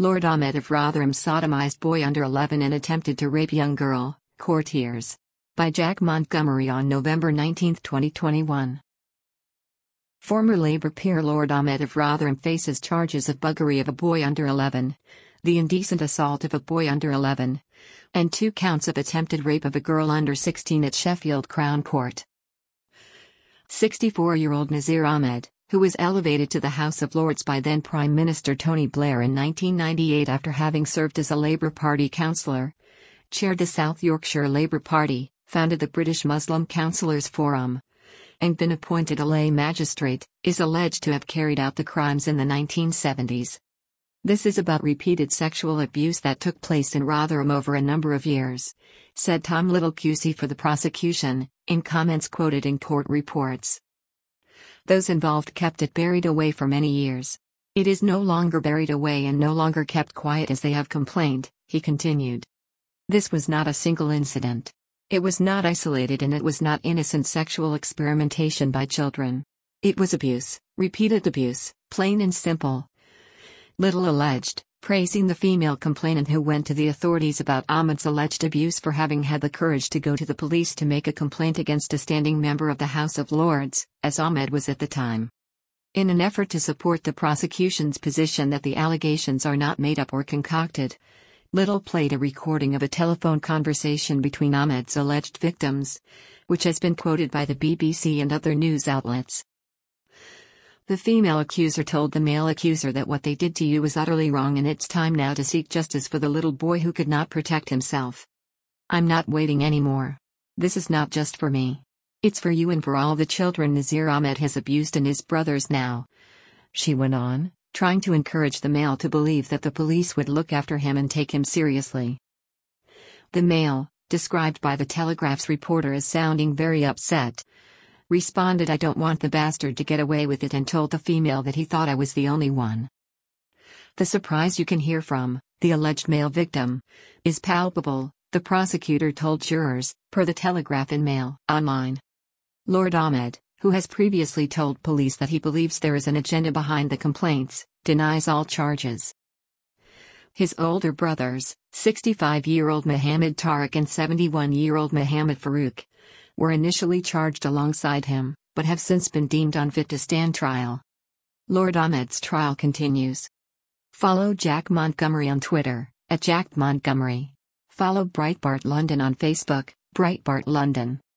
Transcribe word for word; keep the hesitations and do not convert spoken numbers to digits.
Lord Ahmed of Rotherham sodomized boy under eleven and attempted to rape young girl, courtiers. By Jack Montgomery on November nineteenth twenty twenty-one. Former Labour peer Lord Ahmed of Rotherham faces charges of buggery of a boy under eleven, the indecent assault of a boy under eleven, and two counts of attempted rape of a girl under sixteen at Sheffield Crown Court. sixty-four-year-old Nazir Ahmed, who was elevated to the House of Lords by then Prime Minister Tony Blair in nineteen ninety-eight after having served as a Labour Party councillor, chaired the South Yorkshire Labour Party, founded the British Muslim Councillors Forum, and been appointed a lay magistrate, is alleged to have carried out the crimes in the nineteen seventies. This is about repeated sexual abuse that took place in Rotherham over a number of years, said Tom Little Q C for the prosecution, in comments quoted in court reports. Those involved kept it buried away for many years. It is no longer buried away and no longer kept quiet as they have complained, he continued. This was not a single incident. It was not isolated and it was not innocent sexual experimentation by children. It was abuse, repeated abuse, plain and simple. Little alleged, praising the female complainant who went to the authorities about Ahmed's alleged abuse for having had the courage to go to the police to make a complaint against a standing member of the House of Lords, as Ahmed was at the time. In an effort to support the prosecution's position that the allegations are not made up or concocted, Little played a recording of a telephone conversation between Ahmed's alleged victims, which has been quoted by the B B C and other news outlets. The female accuser told the male accuser that what they did to you was utterly wrong and it's time now to seek justice for the little boy who could not protect himself. I'm not waiting anymore. This is not just for me. It's for you and for all the children Nazir Ahmed has abused and his brothers now, she went on, trying to encourage the male to believe that the police would look after him and take him seriously. The male, described by the Telegraph's reporter as sounding very upset, responded, "I don't want the bastard to get away with it," and told the female that he thought I was the only one. The surprise you can hear from the alleged male victim is palpable, the prosecutor told jurors, per the Telegraph and Mail Online. Lord Ahmed, who has previously told police that he believes there is an agenda behind the complaints, denies all charges. His older brothers, sixty-five-year-old Mohammed Tariq and seventy-one-year-old Mohammed Farouk, were initially charged alongside him, but have since been deemed unfit to stand trial. Lord Ahmed's trial continues. Follow Jack Montgomery on Twitter, at Jack Montgomery. Follow Breitbart London on Facebook, Breitbart London.